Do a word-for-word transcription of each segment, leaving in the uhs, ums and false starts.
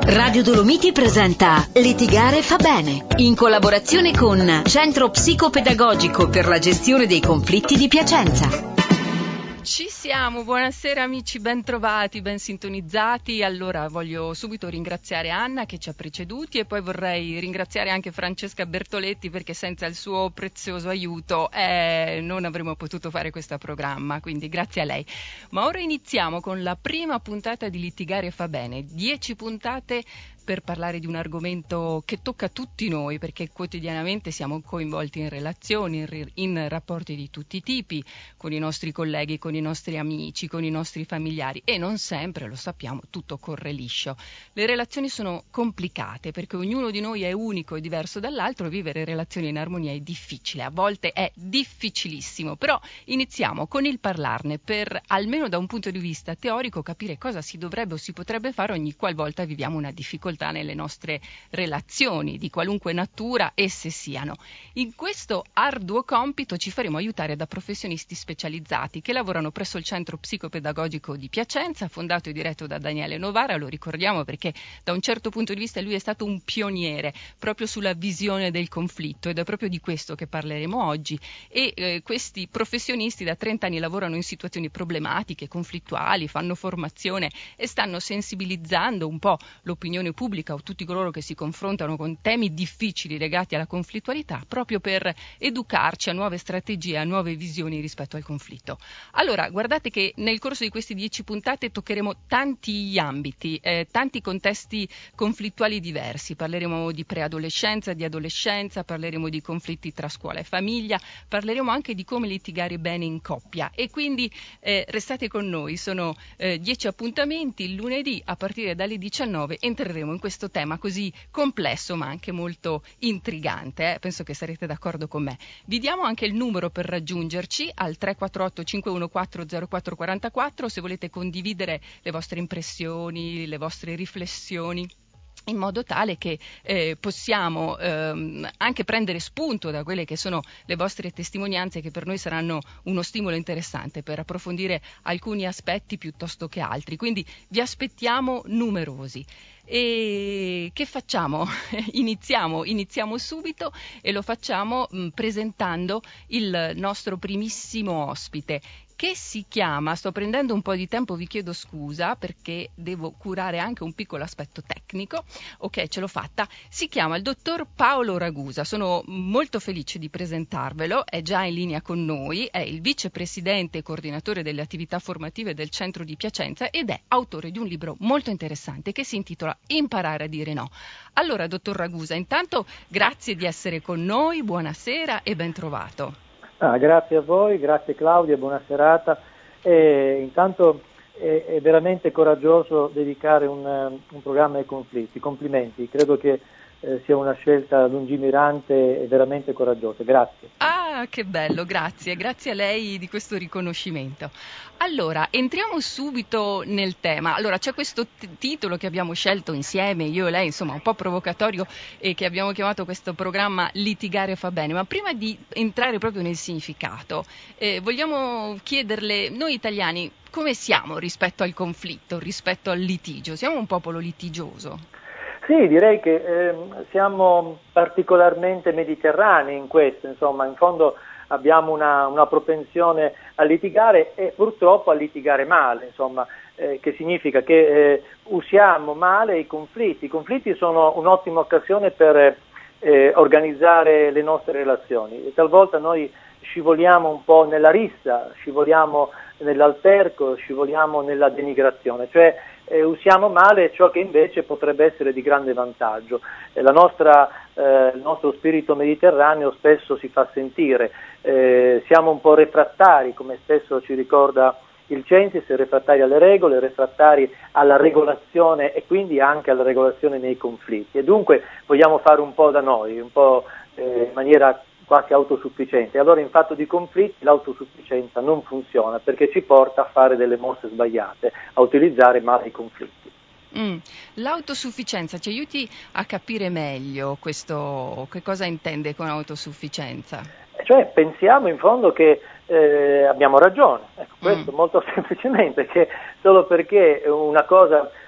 Radio Dolomiti presenta Litigare fa bene, in collaborazione con Centro Psicopedagogico per la gestione dei conflitti di Piacenza. Ci siamo, buonasera amici, ben trovati, ben sintonizzati. Allora voglio subito ringraziare Anna che ci ha preceduti e poi vorrei ringraziare anche Francesca Bertoletti perché senza il suo prezioso aiuto eh, non avremmo potuto fare questo programma, quindi grazie a lei. Ma ora iniziamo con la prima puntata di Litigare fa bene, dieci puntate per parlare di un argomento che tocca tutti noi, perché quotidianamente siamo coinvolti in relazioni, in, in rapporti di tutti i tipi, con i nostri colleghi, con i nostri amici, con i nostri familiari, e non sempre, lo sappiamo, tutto corre liscio. Le relazioni sono complicate perché ognuno di noi è unico e diverso dall'altro, vivere relazioni in armonia è difficile, a volte è difficilissimo, però iniziamo con il parlarne per, almeno da un punto di vista teorico, capire cosa si dovrebbe o si potrebbe fare ogni qualvolta viviamo una difficoltà nelle nostre relazioni di qualunque natura esse siano. In questo arduo compito ci faremo aiutare da professionisti specializzati che lavorano presso il Centro Psicopedagogico di Piacenza, fondato e diretto da Daniele Novara. Lo ricordiamo perché da un certo punto di vista lui è stato un pioniere proprio sulla visione del conflitto ed è proprio di questo che parleremo oggi. E eh, questi professionisti da trenta anni lavorano in situazioni problematiche, conflittuali, fanno formazione e stanno sensibilizzando un po' l'opinione pubblica o tutti coloro che si confrontano con temi difficili legati alla conflittualità, proprio per educarci a nuove strategie, a nuove visioni rispetto al conflitto. Allora, guardate che nel corso di queste dieci puntate toccheremo tanti ambiti, eh, tanti contesti conflittuali diversi. Parleremo di preadolescenza, di adolescenza, parleremo di conflitti tra scuola e famiglia, parleremo anche di come litigare bene in coppia. E quindi eh, restate con noi, sono eh, dieci appuntamenti. Il lunedì a partire dalle diciannove entreremo in questo tema così complesso ma anche molto intrigante, eh? Penso che sarete d'accordo con me. Vi diamo anche il numero per raggiungerci al tre quattro otto cinque uno quattro zero quattro quattro quattro se volete condividere le vostre impressioni, le vostre riflessioni, in modo tale che eh, possiamo ehm, anche prendere spunto da quelle che sono le vostre testimonianze, che per noi saranno uno stimolo interessante per approfondire alcuni aspetti piuttosto che altri. Quindi vi aspettiamo numerosi. E che facciamo? Iniziamo, iniziamo subito e lo facciamo mh, presentando il nostro primissimo ospite, che si chiama, sto prendendo un po' di tempo, vi chiedo scusa perché devo curare anche un piccolo aspetto tecnico, ok, ce l'ho fatta, si chiama il dottor Paolo Ragusa. Sono molto felice di presentarvelo, è già in linea con noi, è il vicepresidente e coordinatore delle attività formative del Centro di Piacenza ed è autore di un libro molto interessante che si intitola Imparare a dire no. Allora, dottor Ragusa, intanto grazie di essere con noi, buonasera e ben trovato. Ah, grazie a voi, grazie Claudia, buona serata. E intanto è, è veramente coraggioso dedicare un, un programma ai conflitti, complimenti, credo che eh, sia una scelta lungimirante e veramente coraggiosa, grazie. Ah, che bello, grazie, grazie a lei di questo riconoscimento. Allora, entriamo subito nel tema. Allora, c'è questo t- titolo che abbiamo scelto insieme, io e lei, insomma, un po' provocatorio, e che abbiamo chiamato questo programma Litigare fa bene. Ma prima di entrare proprio nel significato, eh, vogliamo chiederle, noi italiani, come siamo rispetto al conflitto, rispetto al litigio? Siamo un popolo litigioso? Sì, direi che eh, siamo particolarmente mediterranei in questo, insomma, in fondo abbiamo una, una propensione a litigare e purtroppo a litigare male, insomma, eh, che significa che eh, usiamo male i conflitti. I conflitti sono un'ottima occasione per eh, organizzare le nostre relazioni e talvolta noi scivoliamo un po' nella rissa, scivoliamo nell'alterco, scivoliamo nella denigrazione, cioè eh, usiamo male ciò che invece potrebbe essere di grande vantaggio. Eh, la nostra, eh, il nostro spirito mediterraneo spesso si fa sentire, eh, siamo un po' refrattari, come spesso ci ricorda il Censis, refrattari alle regole, refrattari alla regolazione e quindi anche alla regolazione nei conflitti, e dunque vogliamo fare un po' da noi, un po' eh, in maniera quasi autosufficiente. Allora in fatto di conflitti l'autosufficienza non funziona perché ci porta a fare delle mosse sbagliate, a utilizzare male i conflitti. Mm. L'autosufficienza ci aiuti a capire meglio questo, che cosa intende con autosufficienza? Cioè pensiamo in fondo che eh, abbiamo ragione, ecco, questo mm. molto semplicemente, che solo perché una cosa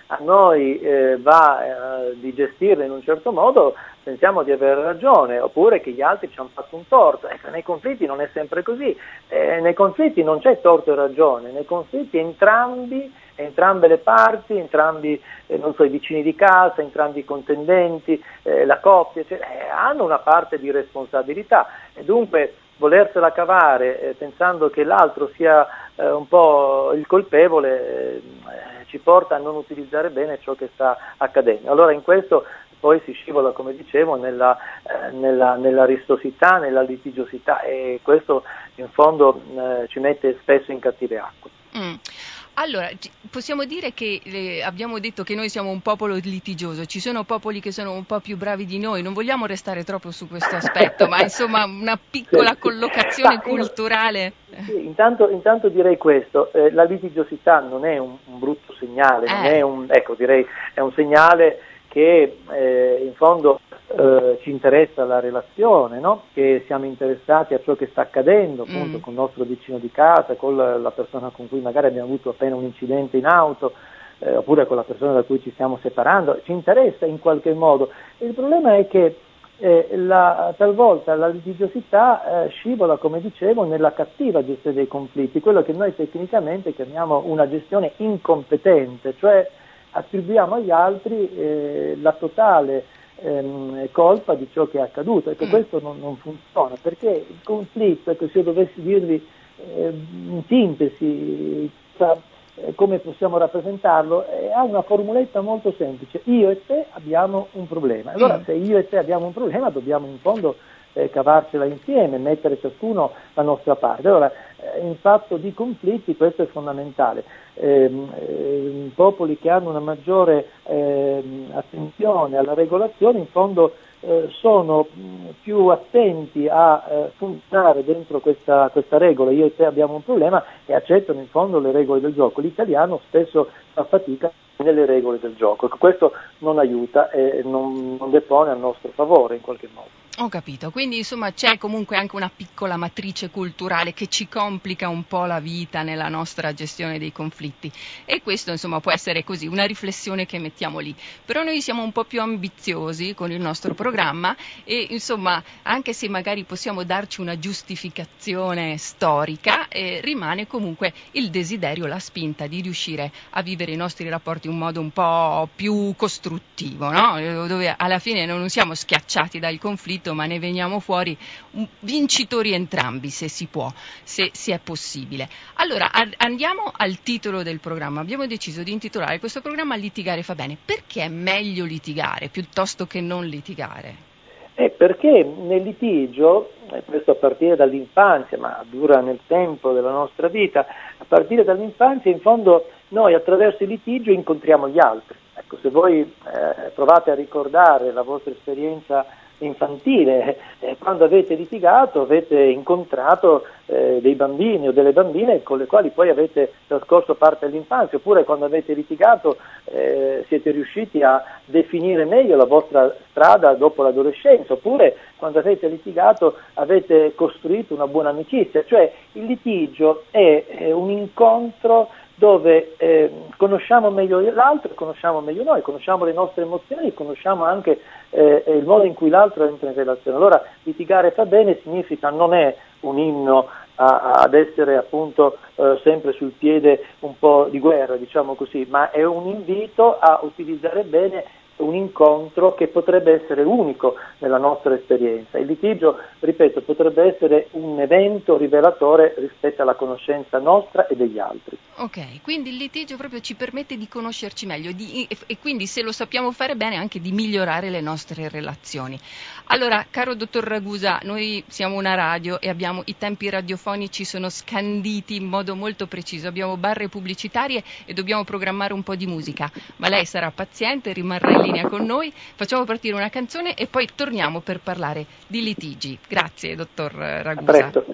a noi eh, va eh, di gestirle in un certo modo, pensiamo di avere ragione, oppure che gli altri ci hanno fatto un torto. Ecco, nei conflitti non è sempre così, eh, nei conflitti non c'è torto e ragione, nei conflitti entrambi, entrambe le parti, entrambi eh, non so, i vicini di casa, entrambi i contendenti, eh, la coppia, cioè, eh, hanno una parte di responsabilità, e dunque volersela cavare eh, pensando che l'altro sia eh, un po' il colpevole eh, ci porta a non utilizzare bene ciò che sta accadendo. Allora in questo poi si scivola, come dicevo, nella, eh, nella, nella rissosità, nella litigiosità, e questo in fondo eh, ci mette spesso in cattive acque. Mm. Allora, possiamo dire che eh, abbiamo detto che noi siamo un popolo litigioso, ci sono popoli che sono un po' più bravi di noi, non vogliamo restare troppo su questo aspetto, ma insomma una piccola collocazione ma, culturale. Sì, intanto, intanto direi questo, eh, la litigiosità non è un, un brutto segnale, eh. non è un, ecco, direi, è un segnale che eh, in fondo eh, ci interessa la relazione, no? Che siamo interessati a ciò che sta accadendo appunto mm. con il nostro vicino di casa, con la, la persona con cui magari abbiamo avuto appena un incidente in auto, eh, oppure con la persona da cui ci stiamo separando, ci interessa in qualche modo. Il problema è che eh, la, talvolta la litigiosità eh, scivola, come dicevo, nella cattiva gestione dei conflitti, quello che noi tecnicamente chiamiamo una gestione incompetente, cioè attribuiamo agli altri eh, la totale ehm, colpa di ciò che è accaduto. Ecco, mm. questo non, non funziona, perché il conflitto, ecco, se io dovessi dirvi eh, in sintesi sa, eh, come possiamo rappresentarlo, eh, ha una formuletta molto semplice: io e te abbiamo un problema. Allora mm. se io e te abbiamo un problema dobbiamo in fondo eh, cavarcela insieme, mettere ciascuno la nostra parte. Allora eh, in fatto di conflitti questo è fondamentale. Eh, eh, popoli che hanno una maggiore eh, attenzione alla regolazione in fondo eh, sono mh, più attenti a eh, funzionare dentro questa, questa regola, io e te abbiamo un problema, e accettano in fondo le regole del gioco. L'italiano spesso fa fatica nelle regole del gioco, questo non aiuta e non, non depone al nostro favore in qualche modo. Ho capito, quindi insomma c'è comunque anche una piccola matrice culturale che ci complica un po' la vita nella nostra gestione dei conflitti, e questo insomma può essere così una riflessione che mettiamo lì. Però noi siamo un po' più ambiziosi con il nostro programma, e insomma anche se magari possiamo darci una giustificazione storica, eh, rimane comunque il desiderio, la spinta di riuscire a vivere i nostri rapporti in un modo un po' più costruttivo, no? Dove alla fine non siamo schiacciati dal conflitto, ma ne veniamo fuori vincitori entrambi, se si può, se, se è possibile. Allora a, andiamo al titolo del programma. Abbiamo deciso di intitolare questo programma Litigare fa bene. Perché è meglio litigare piuttosto che non litigare? Eh, perché nel litigio, eh, questo a partire dall'infanzia, ma dura nel tempo della nostra vita, a partire dall'infanzia in fondo noi attraverso il litigio incontriamo gli altri. Ecco, se voi eh, provate a ricordare la vostra esperienza infantile, eh, quando avete litigato avete incontrato eh, dei bambini o delle bambine con le quali poi avete trascorso parte dell'infanzia, oppure quando avete litigato eh, siete riusciti a definire meglio la vostra strada dopo l'adolescenza, oppure quando avete litigato avete costruito una buona amicizia. Cioè il litigio è, è un incontro dove eh, conosciamo meglio l'altro, conosciamo meglio noi, conosciamo le nostre emozioni, conosciamo anche eh, il modo in cui l'altro entra in relazione. Allora litigare fa bene significa, non è un inno a, ad essere appunto eh, sempre sul piede un po' di guerra, diciamo così, ma è un invito a utilizzare bene un incontro che potrebbe essere unico nella nostra esperienza. Il litigio, ripeto, potrebbe essere un evento rivelatore rispetto alla conoscenza nostra e degli altri. Ok, quindi il litigio proprio ci permette di conoscerci meglio di, e, e quindi, se lo sappiamo fare bene, anche di migliorare le nostre relazioni. Allora, caro dottor Ragusa, noi siamo una radio e abbiamo i tempi radiofonici sono scanditi in modo molto preciso, abbiamo barre pubblicitarie e dobbiamo programmare un po' di musica, ma lei sarà paziente, rimarrà in linea con noi, facciamo partire una canzone e poi torniamo per parlare di litigi. Grazie, dottor Ragusa. A presto.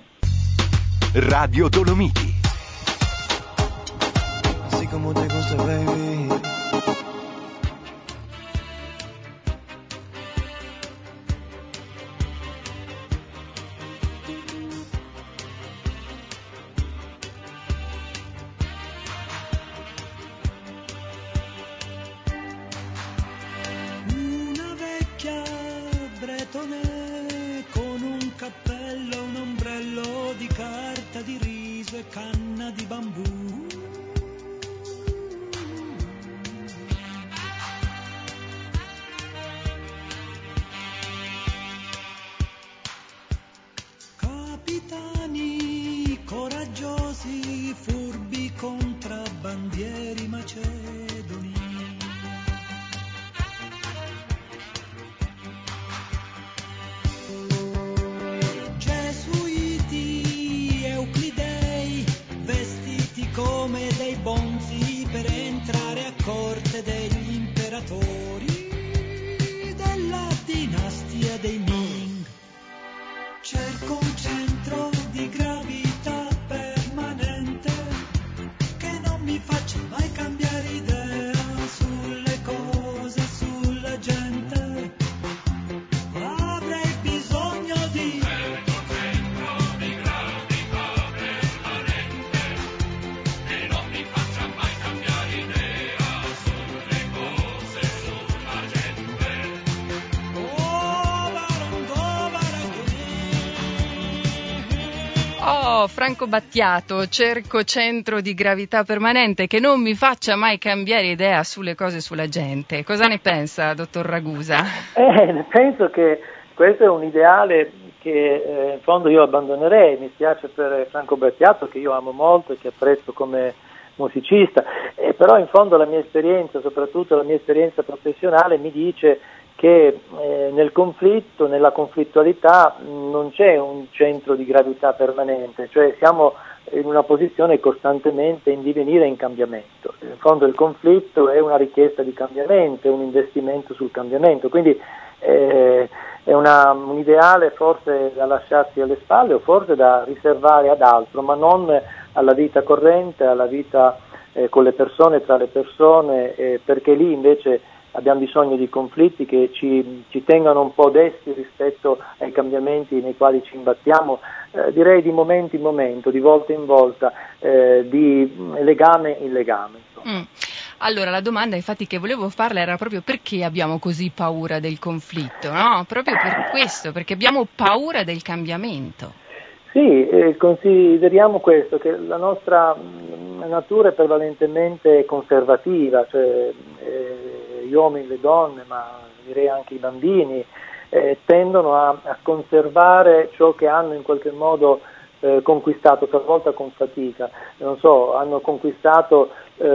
Radio Dolomiti. Así como te gusta, baby. fondatori della dinastia dei Ming. Cerco un centro di gravità permanente che non mi faccia mai cambiare idea sulle cose, sulla gente. Avrei bisogno di cerco centro di gravità permanente che non mi faccia mai cambiare idea sulle cose, sulla gente. Oh, baron, Oh, Franco Battiato, cerco centro di gravità permanente che non mi faccia mai cambiare idea sulle cose e sulla gente. Cosa ne pensa, dottor Ragusa? Eh, penso che questo è un ideale che eh, in fondo io abbandonerei. Mi spiace per Franco Battiato, che io amo molto e che apprezzo come musicista, eh, però in fondo la mia esperienza, soprattutto la mia esperienza professionale, mi dice che eh, nel conflitto, nella conflittualità mh, non c'è un centro di gravità permanente, cioè siamo in una posizione costantemente in divenire e in cambiamento. In fondo il conflitto è una richiesta di cambiamento, è un investimento sul cambiamento, quindi eh, è una, un ideale forse da lasciarsi alle spalle o forse da riservare ad altro, ma non alla vita corrente, alla vita eh, con le persone, tra le persone, eh, perché lì invece abbiamo bisogno di conflitti che ci, ci tengano un po' desti rispetto ai cambiamenti nei quali ci imbattiamo, eh, direi di momento in momento, di volta in volta, eh, di legame in legame. Mm. Allora, la domanda infatti che volevo farle era proprio perché abbiamo così paura del conflitto, no? Proprio per questo, perché abbiamo paura del cambiamento. Sì, eh, consideriamo questo, che la nostra mh, natura è prevalentemente conservativa, cioè eh, gli uomini, le donne, ma direi anche i bambini, eh, tendono a, a conservare ciò che hanno in qualche modo eh, conquistato, talvolta con fatica. Non so, hanno conquistato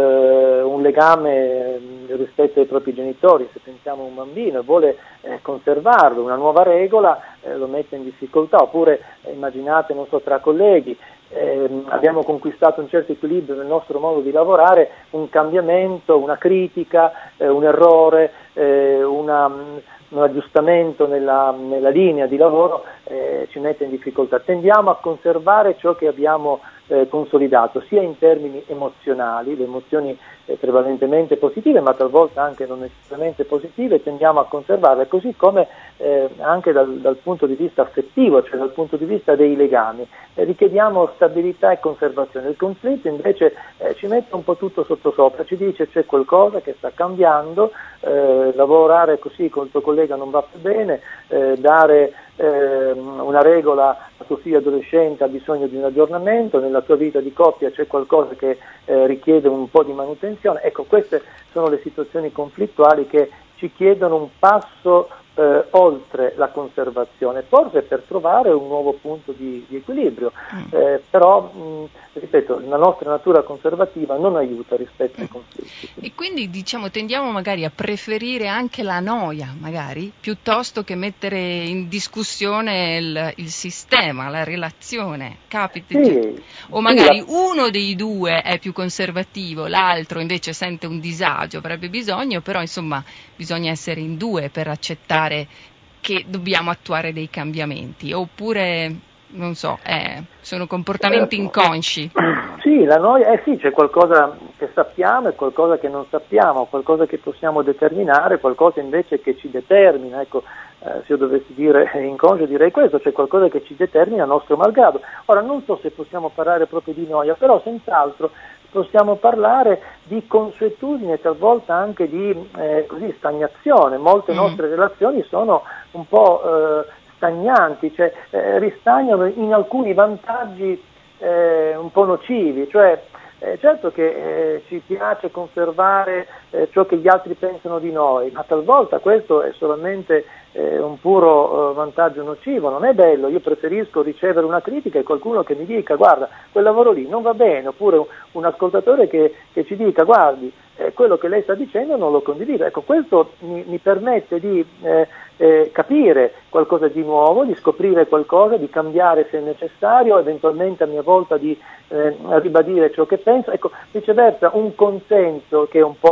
eh, un legame rispetto ai propri genitori, se pensiamo a un bambino e vuole eh, conservarlo, una nuova regola eh, lo mette in difficoltà, oppure eh, immaginate, non so, tra colleghi, eh, abbiamo conquistato un certo equilibrio nel nostro modo di lavorare, un cambiamento, una critica, eh, un errore, eh, una, un aggiustamento nella, nella linea di lavoro eh, ci mette in difficoltà. Tendiamo a conservare ciò che abbiamo eh, consolidato, sia in termini emozionali, le emozioni eh, prevalentemente positive, ma talvolta anche non necessariamente positive, tendiamo a conservarle, così come eh, anche dal, dal punto di vista affettivo, cioè dal punto di vista dei legami. Eh, richiediamo stabilità e conservazione. Il conflitto invece eh, ci mette un po' tutto sottosopra, ci dice c'è qualcosa che sta cambiando, eh, lavorare così col tuo collega non va più bene, eh, dare eh, una regola a tuo figlio adolescente ha bisogno di un aggiornamento, nella tua vita di coppia c'è qualcosa che eh, richiede un po' di manutenzione. Ecco, queste sono le situazioni conflittuali che ci chiedono un passo eh, oltre la conservazione, forse per trovare un nuovo punto di, di equilibrio, eh, però mh, ripeto, la nostra natura conservativa non aiuta rispetto ai conflitti. E quindi diciamo tendiamo magari a preferire anche la noia, magari, piuttosto che mettere in discussione il, il sistema, la relazione, capita? Sì, o magari sì, la... uno dei due è più conservativo, l'altro invece sente un disagio, avrebbe bisogno, però insomma bisogna essere in due per accettare che dobbiamo attuare dei cambiamenti, oppure non so, eh, sono comportamenti inconsci. Sì, la noia, eh sì, c'è qualcosa che sappiamo e qualcosa che non sappiamo, qualcosa che possiamo determinare, qualcosa invece che ci determina, ecco, eh, se io dovessi dire inconscio direi questo, c'è qualcosa che ci determina a nostro malgrado. Ora non so se possiamo parlare proprio di noia, però senz'altro possiamo parlare di consuetudine, talvolta anche di eh, così, stagnazione. Molte mm. nostre relazioni sono un po' eh, stagnanti, cioè eh, ristagnano in alcuni vantaggi eh, un po' nocivi, cioè eh, certo che eh, ci piace conservare eh, ciò che gli altri pensano di noi, ma talvolta questo è solamente eh, un puro eh, vantaggio nocivo, non è bello. Io preferisco ricevere una critica e qualcuno che mi dica guarda, quel lavoro lì non va bene, oppure un, un ascoltatore che, che ci dica guardi, eh, quello che lei sta dicendo non lo condivido. Ecco, questo mi, mi permette di eh, eh, capire qualcosa di nuovo, di scoprire qualcosa, di cambiare se è necessario, eventualmente a mia volta di eh, ribadire ciò che penso. Ecco, viceversa un consenso che è un po'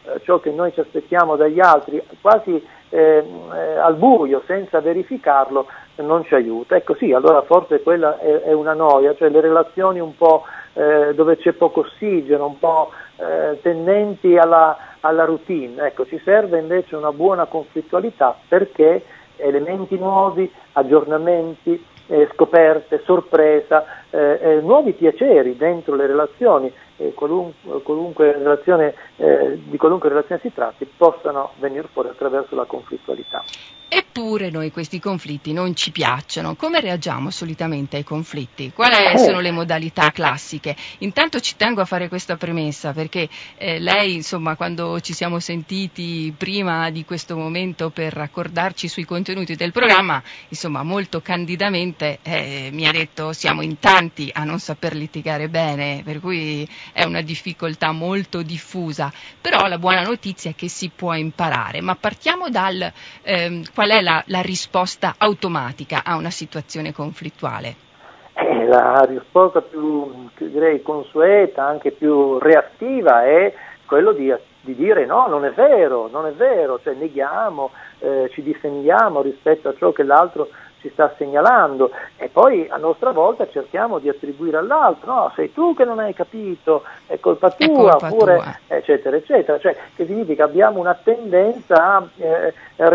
eh, ciò che noi ci aspettiamo dagli altri quasi eh, eh, al buio, senza verificarlo, non ci aiuta. Ecco sì, allora forse quella è, è una noia, cioè le relazioni un po' eh, dove c'è poco ossigeno, un po' eh, tendenti alla, alla routine. Ecco, ci serve invece una buona conflittualità, perché elementi nuovi, aggiornamenti, eh, scoperte, sorpresa, eh, eh, nuovi piaceri dentro le relazioni, eh, qualunque, qualunque relazione, eh, di qualunque relazione si tratti, possano venire fuori attraverso la conflittualità. Eppure noi questi conflitti non ci piacciono. Come reagiamo solitamente ai conflitti? Quali sono le modalità classiche? Intanto ci tengo a fare questa premessa perché eh, lei, insomma, quando ci siamo sentiti prima di questo momento per accordarci sui contenuti del programma, insomma, molto candidamente eh, mi ha detto siamo in tanti a non saper litigare bene, per cui è una difficoltà molto diffusa. Però la buona notizia è che si può imparare. Ma partiamo dal ehm, qual è la, la risposta automatica a una situazione conflittuale? Eh, la risposta più, direi, consueta, anche più reattiva, è quello di, di dire no, non è vero, non è vero, cioè neghiamo, eh, ci difendiamo rispetto a ciò che l'altro ci sta segnalando, e poi a nostra volta cerchiamo di attribuire all'altro, no, sei tu che non hai capito, è colpa tua, è colpa oppure tua. Eccetera eccetera, cioè che significa abbiamo una tendenza a eh,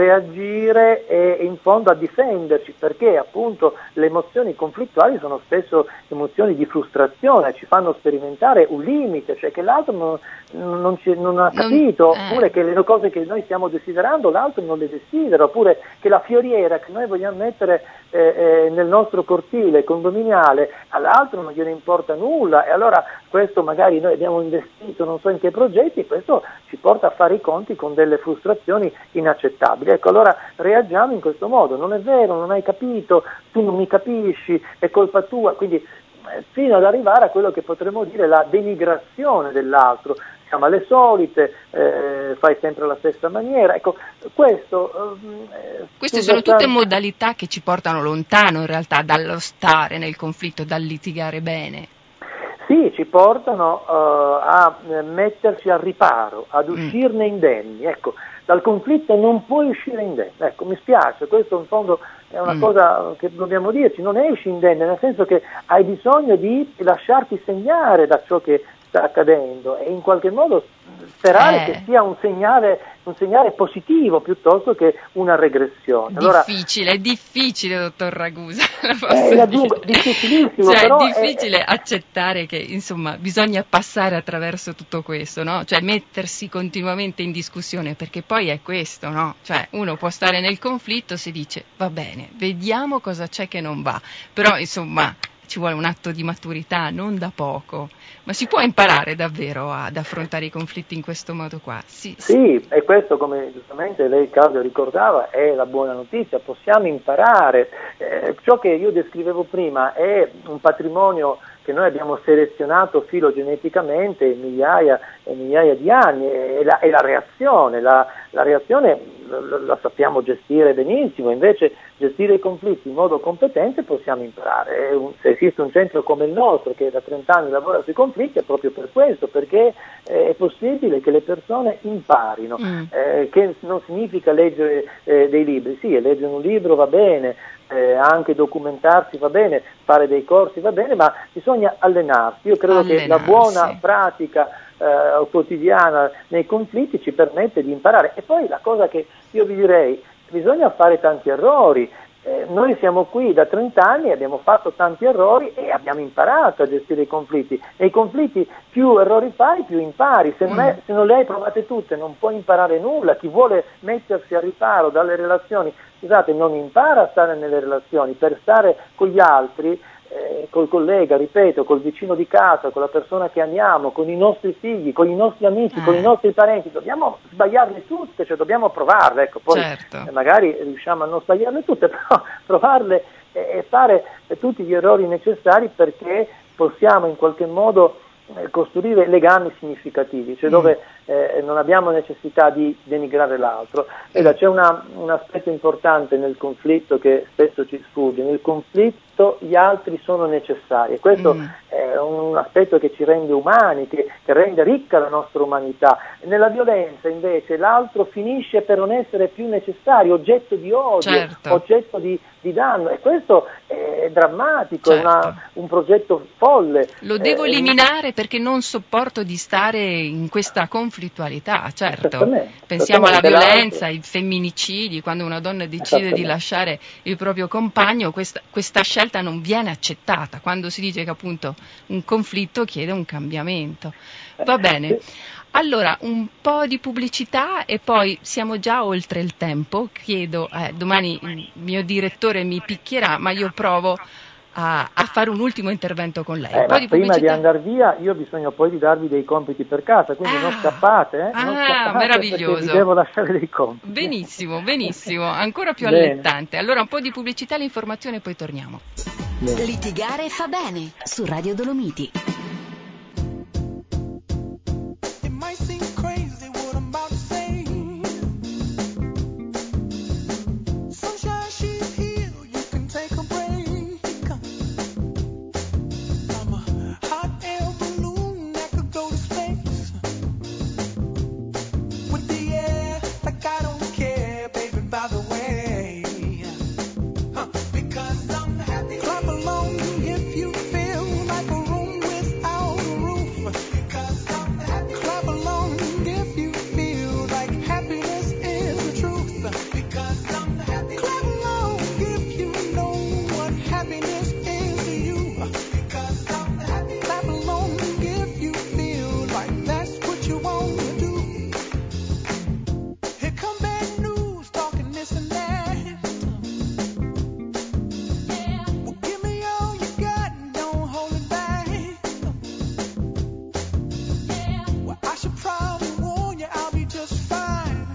reagire e in fondo a difenderci, perché appunto le emozioni conflittuali sono spesso emozioni di frustrazione, ci fanno sperimentare un limite, cioè che l'altro non, non, ci, non ha capito, non, eh. oppure che le cose che noi stiamo desiderando l'altro non le desidera, oppure che la fioriera che noi vogliamo mettere eh, eh, nel nostro cortile condominiale all'altro non gliene importa nulla, e allora questo magari noi abbiamo investito non so in che progetti, e questo ci porta a fare i conti con delle frustrazioni inaccettabili. Ecco, allora reagiamo in questo modo: non è vero, non hai capito, tu non mi capisci, è colpa tua, quindi eh, fino ad arrivare a quello che potremmo dire la denigrazione dell'altro. Siamo alle solite, eh, fai sempre la stessa maniera, ecco, questo... Eh, Queste sono tutte modalità che ci portano lontano in realtà dallo stare nel conflitto, dal litigare bene. Sì, ci portano uh, a metterci al riparo, ad uscirne mm. indenni, ecco, dal conflitto non puoi uscire indenne, ecco, mi spiace, questo in fondo è una mm. cosa che dobbiamo dirci, non esci indenne, nel senso che hai bisogno di lasciarti segnare da ciò che sta accadendo e in qualche modo sperare eh. che sia un segnale, un segnale positivo piuttosto che una regressione. Difficile, allora, è difficile, dottor Ragusa. È aggiungo, difficilissimo, cioè, però è difficile è... accettare che insomma bisogna passare attraverso tutto questo, no? Cioè mettersi continuamente in discussione, perché poi è questo, no? Cioè uno può stare nel conflitto, si dice va bene, vediamo cosa c'è che non va, però insomma ci vuole un atto di maturità, non da poco, ma si può imparare davvero ad affrontare i conflitti in questo modo qua. Sì, sì. Sì, e questo, come giustamente lei, Claudio, ricordava, è la buona notizia, possiamo imparare. Eh, ciò che io descrivevo prima è un patrimonio che noi abbiamo selezionato filogeneticamente in migliaia e migliaia di anni, e la, e la reazione, la, la reazione la, la sappiamo gestire benissimo, invece gestire i conflitti in modo competente possiamo imparare. Un, se esiste un centro come il nostro che da trenta anni lavora sui conflitti è proprio per questo, perché eh, è possibile che le persone imparino, mm. eh, che non significa leggere eh, dei libri, sì, leggere un libro va bene, Eh, anche documentarsi va bene, fare dei corsi va bene, ma bisogna allenarsi. Io credo allenarsi. Che la buona pratica eh, quotidiana nei conflitti ci permette di imparare. E poi la cosa che io vi direi, bisogna fare tanti errori. Eh, noi siamo qui da trenta anni, abbiamo fatto tanti errori e abbiamo imparato a gestire i conflitti. Nei conflitti più errori fai, più impari. Se non, è, se non le hai provate tutte non puoi imparare nulla. Chi vuole mettersi a riparo dalle relazioni, scusate, non impara a stare nelle relazioni. Per stare con gli altri, eh, col collega, ripeto, col vicino di casa, con la persona che amiamo, con i nostri figli, con i nostri amici, eh. con i nostri parenti, dobbiamo sbagliarle tutte, cioè dobbiamo provarle, ecco, poi certo. eh, magari riusciamo a non sbagliarle tutte, però provarle e, e fare eh, tutti gli errori necessari perché possiamo in qualche modo eh, costruire legami significativi, cioè mm. dove eh, non abbiamo necessità di denigrare l'altro. Veda, c'è una, un aspetto importante nel conflitto che spesso ci sfugge: nel conflitto gli altri sono necessari, e questo mm. è un aspetto che ci rende umani, che, che rende ricca la nostra umanità. Nella violenza invece l'altro finisce per non essere più necessario, oggetto di odio, certo. oggetto di, di danno, e questo è drammatico, certo. è una, un progetto folle. Lo devo eh, eliminare perché non sopporto di stare in questa conflittualità, certo. Esattamente, Pensiamo alla esattamente, violenza, ai femminicidi, quando una donna decide di lasciare il proprio compagno, questa, questa scelta non viene accettata, quando si dice che appunto un conflitto chiede un cambiamento. Va bene. Allora, un po' di pubblicità e poi siamo già oltre il tempo. Chiedo, eh, domani il mio direttore mi picchierà, ma io provo a, a fare un ultimo intervento con lei. Eh, un po' ma di prima pubblicità. di andare via io ho bisogno poi di darvi dei compiti per casa, quindi Ah, non scappate, eh? non ah, scappate, meraviglioso. perché vi devo lasciare dei compiti. Benissimo, benissimo, ancora più Bene. allettante. Allora un po' di pubblicità e l'informazione e poi torniamo. Bene. Litigare fa bene su Radio Dolomiti. It might seem crazy what I'm about to say. Sunshine, she's here, you can take a break. I'm a hot air balloon that could go to space. With the air, like I don't care, baby, by the way. Huh, because I'm happy. Clap along if you feel like a room without a roof. Because I'm happy. Clap along if you feel like happiness is the truth. Because I'm happy. Clap along if you know what happiness is to you. Because I'm happy. Clap along if you feel like that's what you want to do. Here come bad news, talking this and that. Well, give me all you got and don't hold it back. Well, I should probably warn you, I'll be just fine.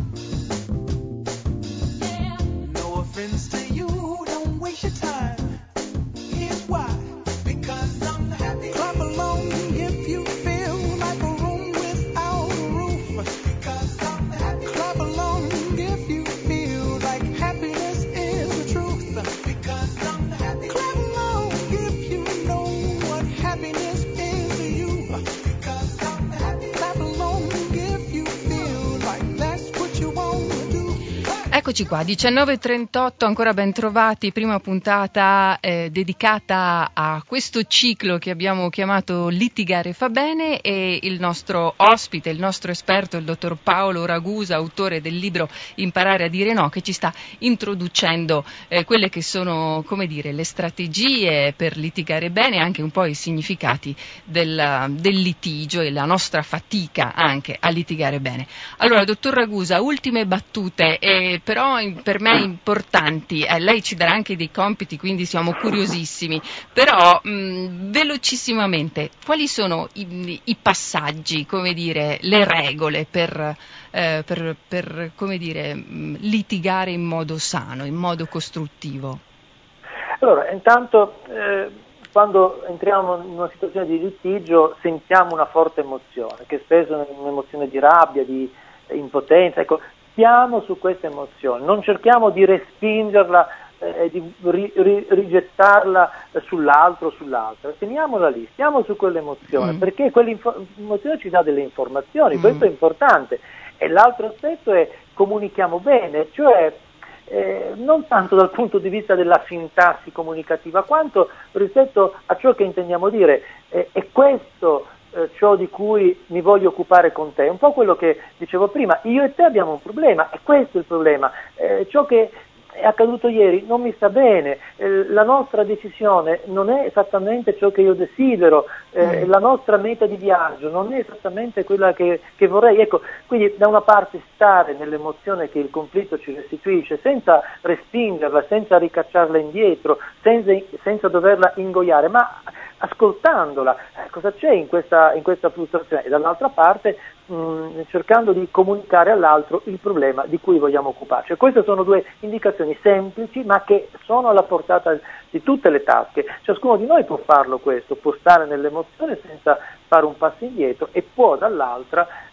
No offense to you, don't waste your time. Here's why. Because I'm happy. Clap along if you feel like a room without a roof. Because I'm happy. Clap along if you feel like happiness is the truth. Because I'm happy. Clap along if you know what happiness is to you. Because I'm happy. Clap along if you feel like that's what you want to do. Eccoci qua, diciannove e trentotto, ancora ben trovati, prima puntata eh, dedicata a questo ciclo che abbiamo chiamato Litigare fa bene, e il nostro ospite, il nostro esperto, il dottor Paolo Ragusa, autore del libro Imparare a dire no, che ci sta introducendo eh, quelle che sono, come dire, le strategie per litigare bene, anche un po' i significati del, del litigio e la nostra fatica anche a litigare bene. Allora, dottor Ragusa, ultime battute, eh, però in- per me importanti. Eh, lei ci darà anche dei compiti, quindi siamo curiosissimi. Però mh, velocissimamente, quali sono i, i passaggi, come dire, le regole per, eh, per, per come dire, mh, litigare in modo sano, in modo costruttivo? Allora, intanto eh, quando entriamo in una situazione di litigio sentiamo una forte emozione, che spesso è un'emozione di rabbia, di impotenza, ecco. Stiamo su questa emozione, non cerchiamo di respingerla, eh, di ri, ri, rigettarla sull'altro o sull'altra, teniamola lì, stiamo su quell'emozione, mm. perché quell'emozione ci dà delle informazioni, mm. questo è importante. E l'altro aspetto è comunichiamo bene, cioè eh, non tanto dal punto di vista della sintassi comunicativa, quanto rispetto a ciò che intendiamo dire, eh, è questo ciò di cui mi voglio occupare con te, un po' quello che dicevo prima, io e te abbiamo un problema, e questo è il problema, eh, ciò che è accaduto ieri non mi sta bene, eh, la nostra decisione non è esattamente ciò che io desidero, eh, mm. la nostra meta di viaggio non è esattamente quella che, che vorrei, ecco, quindi da una parte stare nell'emozione che il conflitto ci restituisce, senza respingerla, senza ricacciarla indietro, senza, senza doverla ingoiare, ma ascoltandola, eh, cosa c'è in questa, in questa frustrazione, e dall'altra parte mh, cercando di comunicare all'altro il problema di cui vogliamo occuparci. E queste sono due indicazioni semplici, ma che sono alla portata di tutte le tasche. Ciascuno di noi può farlo questo, può stare nell'emozione senza fare un passo indietro, e può dall'altra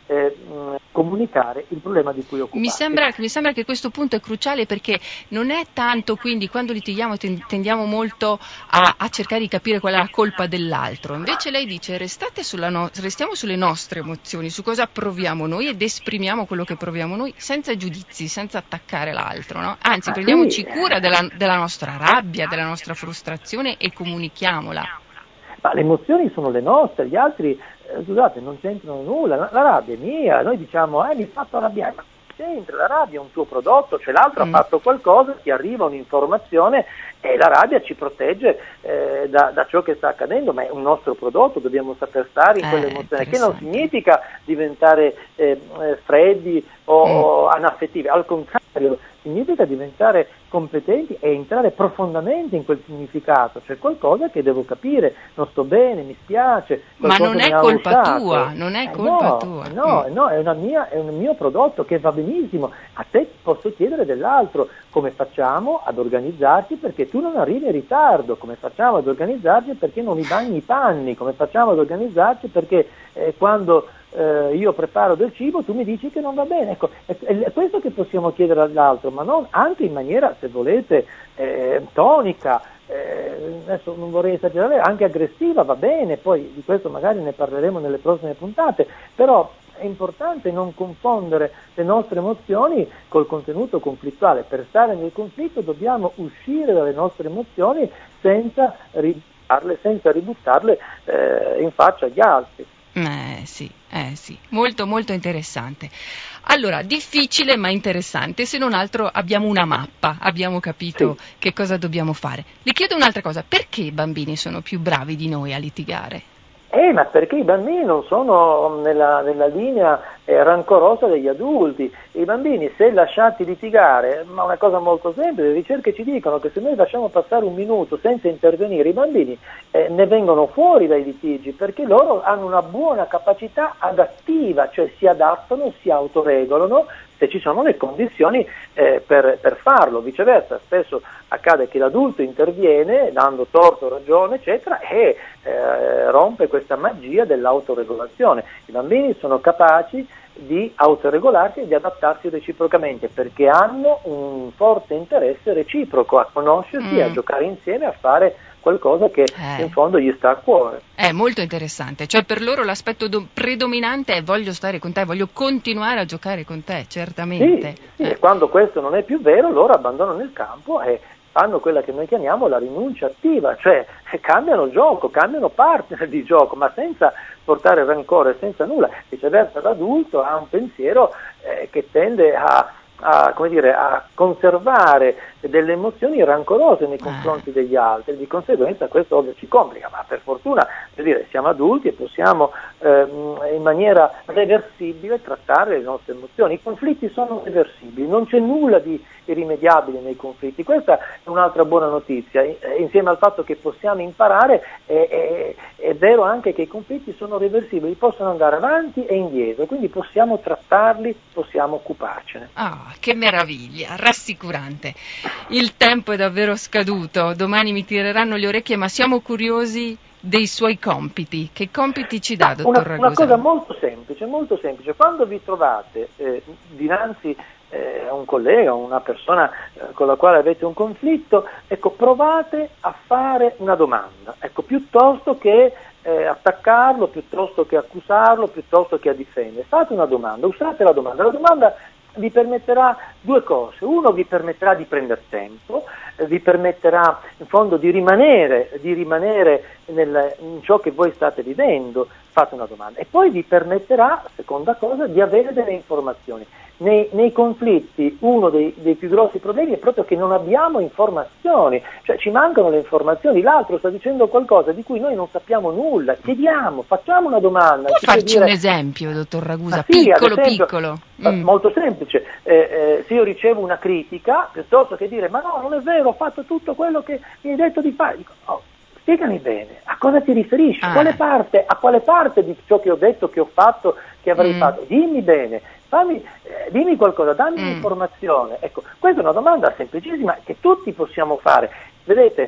eh, mh, comunicare il problema di cui occuparsi. Mi sembra, mi sembra che questo punto è cruciale, perché non è tanto, quindi quando litighiamo ten- tendiamo molto a, a cercare di capire qual è la colpa dell'altro. Invece lei dice restate sulla no- restiamo sulle nostre emozioni, su cosa proviamo noi, ed esprimiamo quello che proviamo noi senza giudizi, senza attaccare l'altro, no? Anzi, Ah, prendiamoci sì. cura della, della nostra rabbia, della nostra frustrazione e comunichiamola. Ma le emozioni sono le nostre, gli altri, eh, scusate, non c'entrano nulla, la, la rabbia è mia, noi diciamo, eh, mi hai fatto arrabbiare, ma non c'entra, la rabbia è un tuo prodotto, cioè l'altro Mm. ha fatto qualcosa, ti arriva un'informazione e la rabbia ci protegge eh, da, da ciò che sta accadendo, ma è un nostro prodotto, dobbiamo saper stare in Eh, quell'emozione, che non interessante. significa diventare eh, eh, freddi o, Mm. o anaffettivi, al contrario, significa diventare competenti e entrare profondamente in quel significato, cioè qualcosa che devo capire, non sto bene, mi spiace. Ma qualcosa non mi è ha colpa angosciato. tua, non è Eh, colpa no, tua. No, Mm. no, è, una mia, è un mio prodotto che va benissimo, a te posso chiedere dell'altro, come facciamo ad organizzarci perché tu non arrivi in ritardo, come facciamo ad organizzarci perché non mi bagni i panni, come facciamo ad organizzarci perché eh, quando eh, io preparo del cibo tu mi dici che non va bene. Ecco, è, è questo che possiamo chiedere all'altro, ma non anche in maniera, se volete, eh, tonica, eh, adesso non vorrei esagerare, anche aggressiva va bene, poi di questo magari ne parleremo nelle prossime puntate, però è importante non confondere le nostre emozioni col contenuto conflittuale. Per stare nel conflitto dobbiamo uscire dalle nostre emozioni senza ributtarle, senza ributtarle eh, in faccia agli altri. Eh sì, eh sì, molto molto interessante. Allora, difficile ma interessante, se non altro abbiamo una mappa, abbiamo capito Sì. che cosa dobbiamo fare. Le chiedo un'altra cosa, perché i bambini sono più bravi di noi a litigare? Eh, ma perché i bambini non sono nella, nella linea eh, rancorosa degli adulti. I bambini, se lasciati litigare, ma una cosa molto semplice, le ricerche ci dicono che se noi lasciamo passare un minuto senza intervenire, i bambini eh, ne vengono fuori dai litigi, perché loro hanno una buona capacità adattiva, cioè si adattano, si autoregolano se ci sono le condizioni eh, per, per farlo. Viceversa, spesso accade che l'adulto interviene dando torto, ragione, eccetera, e eh, rompe questa magia dell'autoregolazione. I bambini sono capaci di autoregolarsi e di adattarsi reciprocamente perché hanno un forte interesse reciproco a conoscersi, Mm. a giocare insieme, a fare qualcosa che Eh. in fondo gli sta a cuore. È molto interessante, cioè per loro l'aspetto do- predominante è voglio stare con te, voglio continuare a giocare con te, certamente. Sì, sì, Eh. e quando questo non è più vero, loro abbandonano il campo e fanno quella che noi chiamiamo la rinuncia attiva, cioè cambiano gioco, cambiano partner di gioco, ma senza portare rancore, senza nulla. Viceversa, l'adulto ha un pensiero eh, che tende a, a, come dire, a conservare delle emozioni rancorose nei confronti degli altri, di conseguenza questo ovvio ci complica, ma per fortuna, per dire, siamo adulti e possiamo ehm, in maniera reversibile trattare le nostre emozioni. I conflitti sono reversibili, non c'è nulla di irrimediabile nei conflitti, questa è un'altra buona notizia. Eh, insieme al fatto che possiamo imparare, eh, eh, è vero anche che i conflitti sono reversibili, possono andare avanti e indietro, quindi possiamo trattarli, possiamo occuparcene. Ah, che meraviglia, rassicurante. Il tempo è davvero scaduto, domani mi tireranno le orecchie, ma siamo curiosi dei suoi compiti. Che compiti ci dà, dottor Una, Ragusa? una cosa molto semplice, molto semplice. Quando vi trovate eh, dinanzi eh, a un collega, una persona eh, con la quale avete un conflitto, ecco, provate a fare una domanda, ecco, piuttosto che eh, attaccarlo, piuttosto che accusarlo, piuttosto che a difendere. Fate una domanda, usate la domanda. La domanda vi permetterà due cose: uno, vi permetterà di prendere tempo, eh, vi permetterà in fondo di rimanere, di rimanere nel, in ciò che voi state vivendo, fate una domanda, e poi vi permetterà, seconda cosa, di avere delle informazioni. Nei, nei conflitti uno dei, dei più grossi problemi è proprio che non abbiamo informazioni, cioè ci mancano le informazioni, l'altro sta dicendo qualcosa di cui noi non sappiamo nulla, chiediamo, facciamo una domanda. Può ci può farci dire- un esempio, dottor Ragusa? Ma sì, ad piccolo, esempio, piccolo. ma- Mm. Molto semplice, eh, eh, se io ricevo una critica, piuttosto che dire ma no, non è vero, ho fatto tutto quello che mi hai detto di fare, dico, oh, spiegami bene, a cosa ti riferisci, Ah. quale parte, a quale parte di ciò che ho detto, che ho fatto, che avrei Mm. fatto, dimmi bene, fammi, eh, dimmi qualcosa, dammi Mm. un'informazione. Ecco, questa è una domanda semplicissima che tutti possiamo fare. Vedete,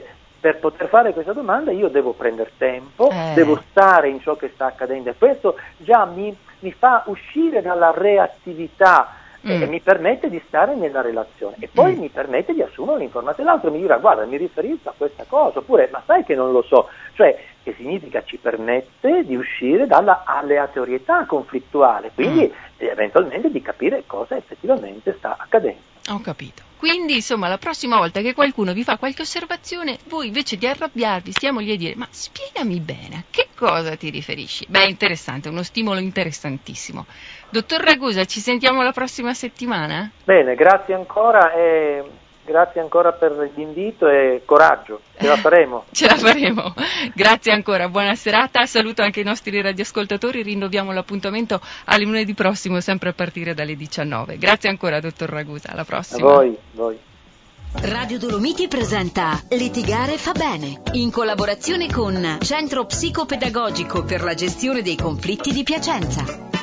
per poter fare questa domanda io devo prendere tempo, Eh. devo stare in ciò che sta accadendo, e questo già mi, mi fa uscire dalla reattività Mm. e mi permette di stare nella relazione, e poi Mm. mi permette di assumere l'informazione. L'altro mi dirà: guarda, mi riferisco a questa cosa, oppure ma sai che non lo so, cioè che significa ci permette di uscire dalla aleatorietà conflittuale, quindi Mm. eventualmente di capire cosa effettivamente sta accadendo. Ho capito. Quindi, insomma, la prossima volta che qualcuno vi fa qualche osservazione, voi invece di arrabbiarvi, stiamo lì a dire: ma spiegami bene, a che cosa ti riferisci? Beh, interessante, uno stimolo interessantissimo. Dottor Ragusa, ci sentiamo la prossima settimana? Bene, grazie ancora e grazie ancora per l'invito e coraggio, ce la faremo. Ce la faremo. Grazie ancora, buona serata. Saluto anche i nostri radioascoltatori. Rinnoviamo l'appuntamento al lunedì prossimo, sempre a partire dalle diciannove. Grazie ancora, dottor Ragusa. Alla A prossima. voi, voi. Radio Dolomiti presenta Litigare fa bene, in collaborazione con Centro Psicopedagogico per la gestione dei conflitti di Piacenza.